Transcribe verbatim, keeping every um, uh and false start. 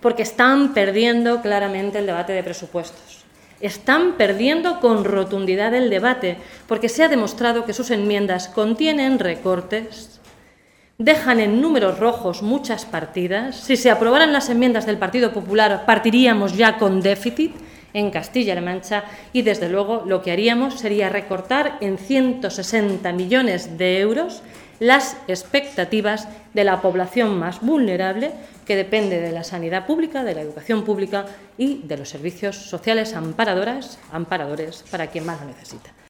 porque están perdiendo claramente el debate de presupuestos. Están perdiendo con rotundidad el debate, porque se ha demostrado que sus enmiendas contienen recortes, dejan en números rojos muchas partidas. Si se aprobaran las enmiendas del Partido Popular, partiríamos ya con déficit en Castilla-La Mancha y, desde luego, lo que haríamos sería recortar en ciento sesenta millones de euros las expectativas de la población más vulnerable, que depende de la sanidad pública, de la educación pública y de los servicios sociales amparadoras, amparadores para quien más lo necesita.